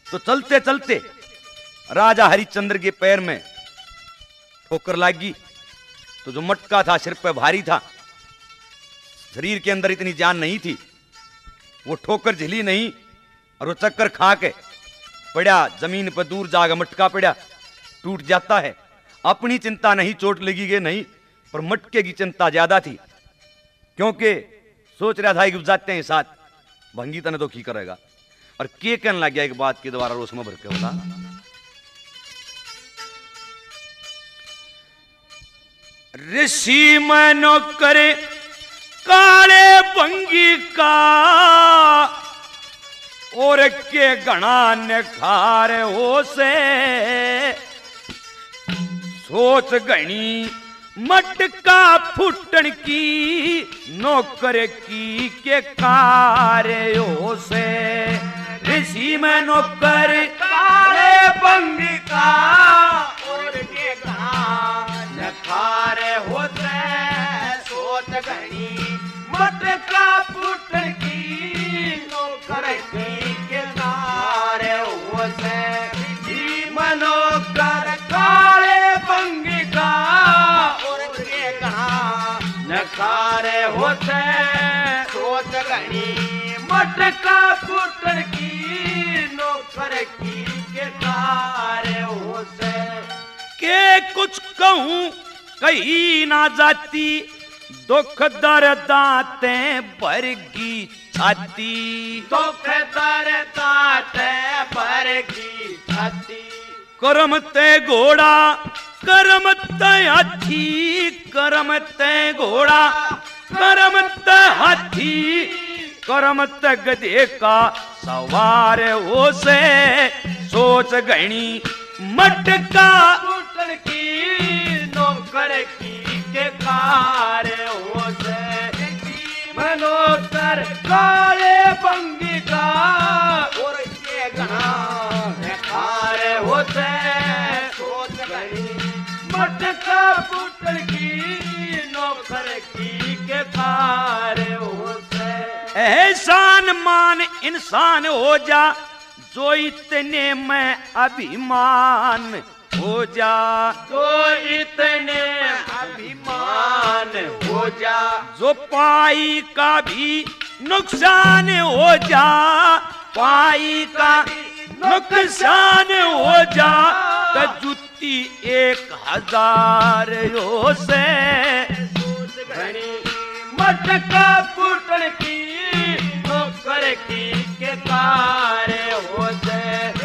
तो चलते चलते राजा हरिश्चंद्र के पैर में ठोकर लगी। तो जो मटका था सिर पे भारी था, शरीर के अंदर इतनी जान नहीं थी, वो ठोकर झिली नहीं और वो चक्कर खा के पड़ा जमीन पर, दूर जाकर मटका पड़ा, टूट जाता है। अपनी चिंता नहीं, चोट लगी कि नहीं, पर मटके की चिंता ज्यादा थी, क्योंकि सोच रहा था कि जाते हैं साथ भंगी तने तो की करेगा। और के कहने लग गया एक बात के द्वारा रोष में भर के होता, ऋषि मनो करे काले भंगी का और के घना ने खारे हो से सोच गणी मटका फुटन की नौकर की के कार्यों से। ऋषि में नौकर काले भंगी का और के घना खारे होते सोच गणी मटका फुटन की नौकर की के कार्यों से। ऋषि में नौकर काले भंगी का नखारे होते सोच गणी मटका फुटन की नौकर की के कार्य होते। के कुछ कहूं कहीं ना जाती, दुख दर्द दाते भरगी छाती, दुख दर्द दाते भरगी छाती। करम ते घोड़ा करम ते हाथी, करम ते घोड़ा करम ते हाथी, करम ते गधे का सवार हो से सोच गणी मटका फुटन की नौकर की के कार्य हो से। मनोतर काले भंगी का और के घना कार्य होते सोच गणी मटका फुटन की नौकर की के कार्य होते। एहसान मान इंसान हो जा जो इतने में अभिमान हो जा, जो इतने अभिमान हो जा, जो पाई का भी नुकसान हो जा, पाई का नुकसान हो जा, तो जुत्ती 1000 हो से घनी मटका फुटन की नौकर की के कार्य हो से।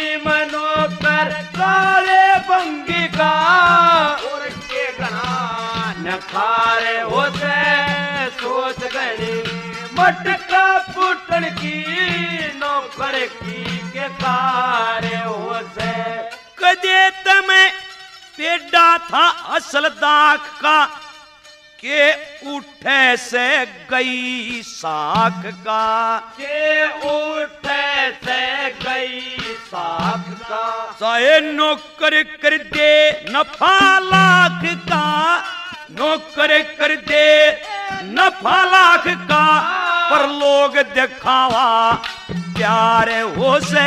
नौकर काले भंगी का और के घना नखारे होते सोच गणी मटका फुटन की नौकर की के कार्य होते। कदे तमें पेड़ा था असल दाख का के उठे से गई साख का, के उठे से गई साख का। चाहे नौकर कर दे नफा लाख का, नौकर कर दे नफा लाख का, पर लोग दिखावा प्यार हो से।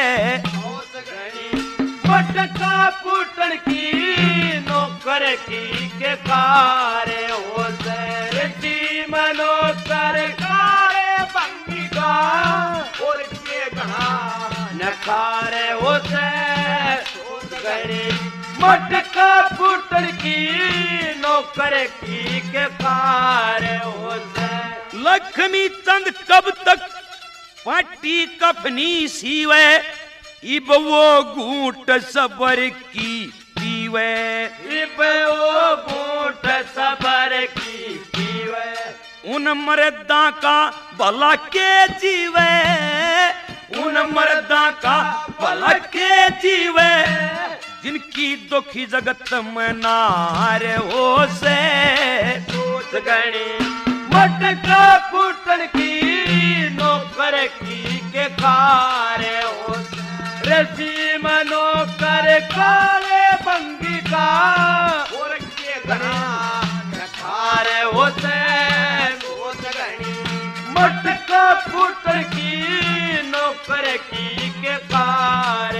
मटका फुटन की नौकर की के कार्य होते। ऋषि मनोकर काले भंगी का और के घना नखारे होते सोच गणी मटका फुटन की नौकर की के कार्य होते। लक्ष्मी चंद कब तक पाटी कफनी सीवे, इब वो घूट सबर की पीवे, इब वो घूट सबर की पीवे। उन मर्दा का भला के जीवे, उन मर्दा का भला के जीवे, जिनकी दुखी जगत में नार हो से सोच गणी मटका फुटन की नौकर की के कार्य हो से। ऋषि मनोकर काले भंगी का और के घना नखारे होते सोच गणी मटका फुटन की नौकर पर की के कार